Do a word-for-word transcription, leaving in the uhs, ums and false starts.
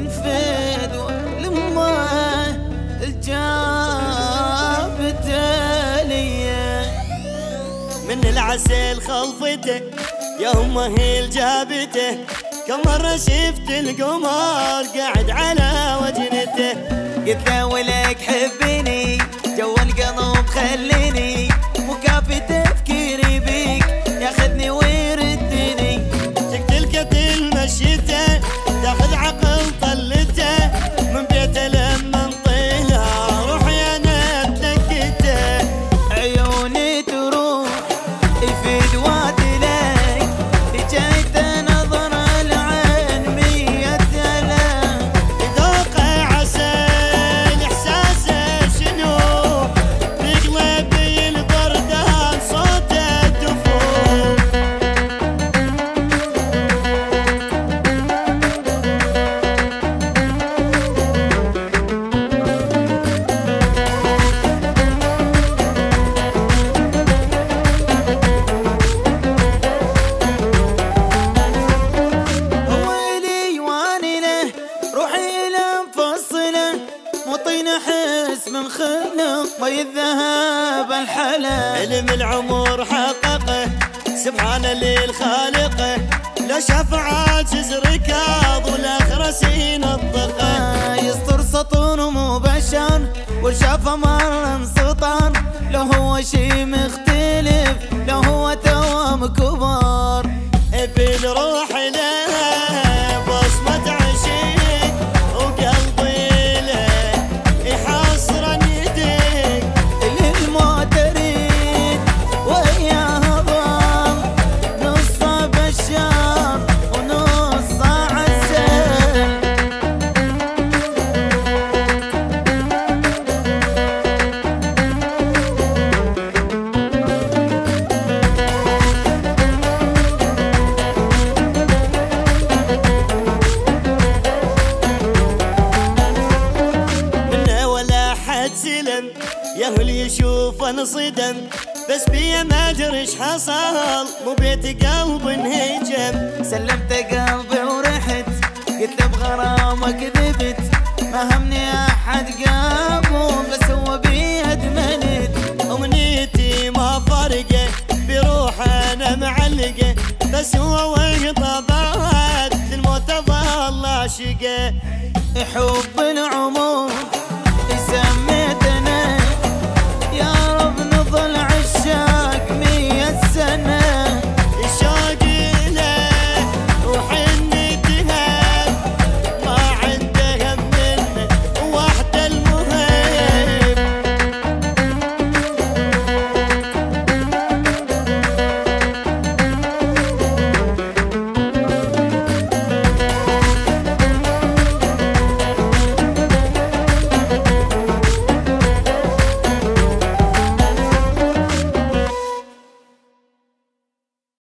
فدوى لما جابت لي من العسل خلفته يوم هي جابته كم مرة شفت القمر قاعد على وجنته قلت له ولك حبني جو القلب خليني مكافي تفكيري بيك ياخذني ويردني شكت القتل مشيته تاخذ عقل طلته من بيته لما انطيله روحي انا تلقته عيوني تروح في دوات لك جيت نظر العين مية له ذوقه عسل احساسه شنو بقلبي البردان صوته تفوح احس من خلق طي الذهب الحلا علم العمر حققه سبحان اللي الخالقه لا شاف عاجز ركاض والاخره سينطقه يستر سطور مو بشر والشافه مره سلطان لو هو شي مختلف لو هو توام كبار بالروح له بصمه عشيق وقلبي يهل يشوف انصدم بس بيا ما ادري ايش حصل مو بيت قلب انهجم سلمت قلبي ورحت قلت له بغرامك كذبت ما همني احد قابل بس هو بي ادمنت امنيتي ما فرقت بروح انا معلقه بس هو وقت ضاعت للموت ظل عاشقه حب العمر